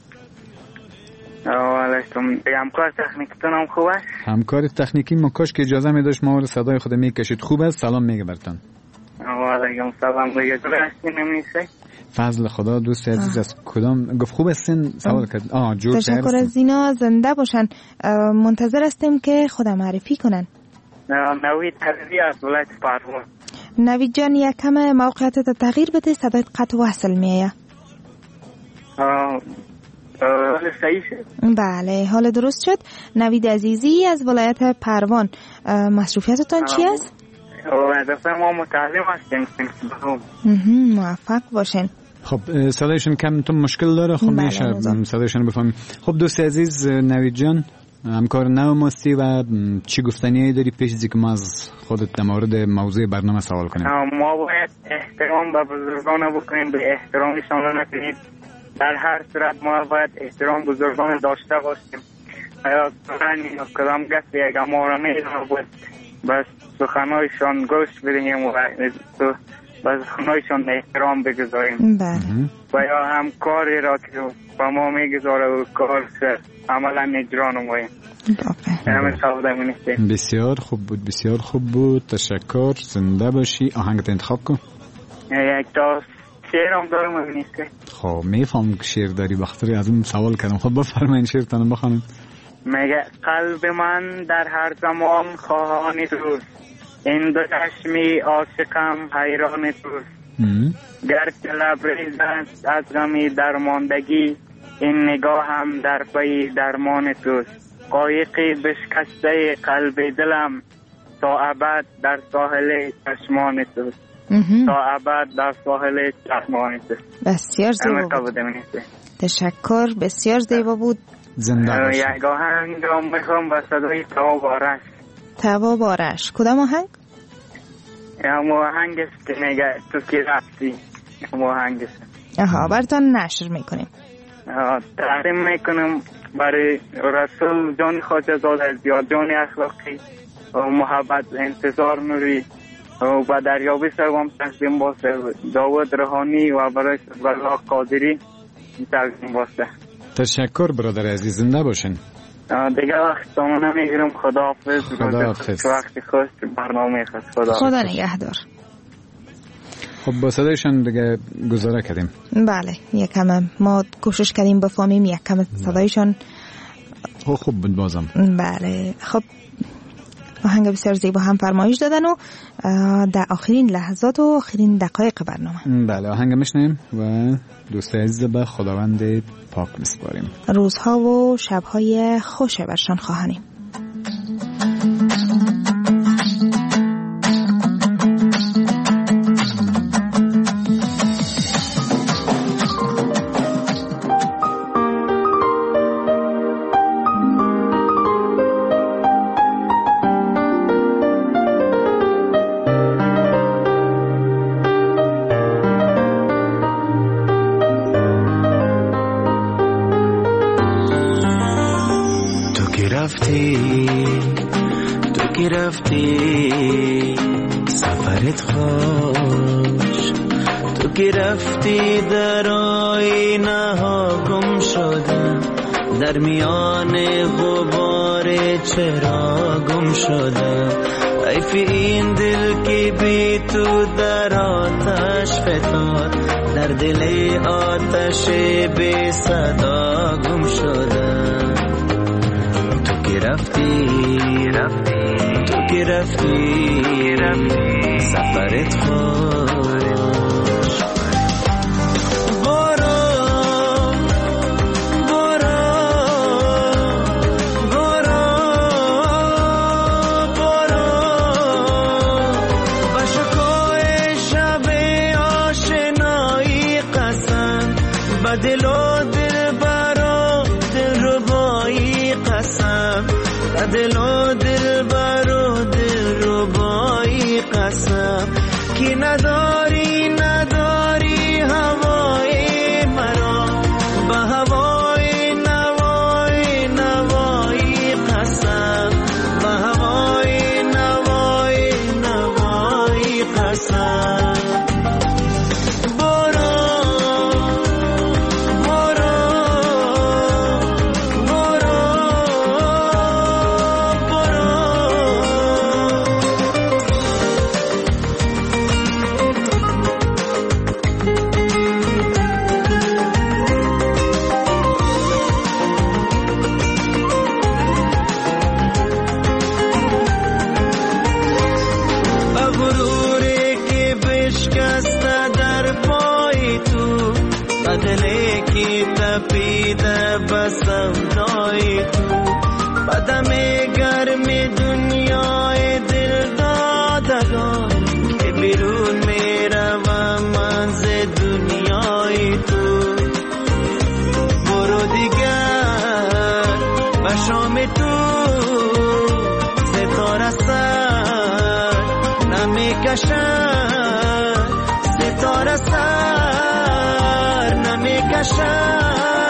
همکار تکنیکتون هم خوب است؟ همکار تکنیکی ما کاش که اجازه می داشت ما رو صدای خود میکشید. خوب است، سلام میگه برتان. علیکم سلام، دیگه جور هستین نمیشه؟ فضل خدا. دوست عزیز از کدام گفت خوب هستین؟ سوال کرد. جور تشکر از اینا، زنده باشن. منتظر هستیم که خود معرفی کنن. نوید حبیبی از ولایت پروان. نوید جان، یک کم موقعیتت تغییر بده، صدایت قطع و وصل میایه. صحیح شد؟ بله، حال درست شد. نوید عزیزی از ولایت پروان، مصروفیتتان چی است؟ دفعه ما متعلم هستیم. موفق باشین. خب صدایشون کم تو مشکل داره. خب میشه صدایشون بفهمیم. خب دوست عزیز نوید جان، همکار نو ماستی و چی گفتنی داری پیش از اینکه ما از خودت در مورد موضوع برنامه سوال کنیم؟ ما باید احترام به بزرگان بکنیم، به احترامشان رو نکنیم. در هر صورت ما باید احترام بزرگان داشته باشیم. یا کدام کسی اگر ما را میدونه بس سخنایشان گوش بدهیم و بس سخنایشان احترام بگذاریم. و یا هم کاری را که با ما میگذاره و کار عملا اجرا نماییم. بسیار خوب بود، بسیار خوب بود. تشکر، زنده باشی. آهنگت انتخاب کن. یک تا شعرم دارم ببینیسته. خب میفهم که شعر داری، بخاطر از این سوال کردم. خب بفرمایید شعرتان بخوانید. میگه قلب من در هر زمان خواهان توست، این دو چشمی عاشقم حیران توست. گرچه لبریز است از غمی درماندگی، این نگاه هم در پی درمان توست. قایقی بشکسته قلب دلم، تا ابد در ساحل چشمان توست. تا ابد در ساحل چشمان توست. بسیار زیبا بود. تشکر، بسیار زیبا بود. زنده باشی. یک آهنگ را میخوام با صدای تواب آرش. تواب آرش، کدام آهنگ؟ هم آهنگ است که میگه تو کی رفتی. هم آهنگ است. براتون نشر میکنیم. تقدیم میکنم برای رسول جان خواجه زاده از جان اخلاقی و محبت انتظار نوری و با دریابی سرگام تقدیم باسته داود روحانی و برای بلا قادری تقدیم باسته. تشکر برادر عزیز، زنده باشین. دیگه وقت نمیگیرم. خداحافظ. وقتی خوش برنامه خواست. خدا نگهدار. خب با صدایشان دیگه گزاره کردیم. بله، یکم ما کوشش کردیم بفهمیم یکم صدایشان. خوب بود بازم. بله، خب آهنگ بسیار زیبا هم فرمایش دادن و در آخرین لحظات و آخرین دقایق برنامه. بله، آهنگ میشنیم و دوست عزیز به خداوند پاک میسپاریم. روزها و شبهای خوش برشان خواهانیم. رفتی تو که رفتی سفرت خوش، تو که رفتی در آینه ها گم شدم، در میان غبار چرا گم شدم. حیف این دل که بی تو در آتش فتاد، در دل آتش بی صدا گم شدم. تو که رفتی تو که رفتی سفرت خوش. دلو دل برو دل رو بایی قسم که نداری هوای مرا، به هوای نوای قسم، به هوای نوای قسم. بسم نای تو بدم گرم دنیای دل دادگان که بیرون میروم من ز دنیای تو. برو دیگر و شام تو ستاره سر نمیکشد، ستاره سر نمیکشد.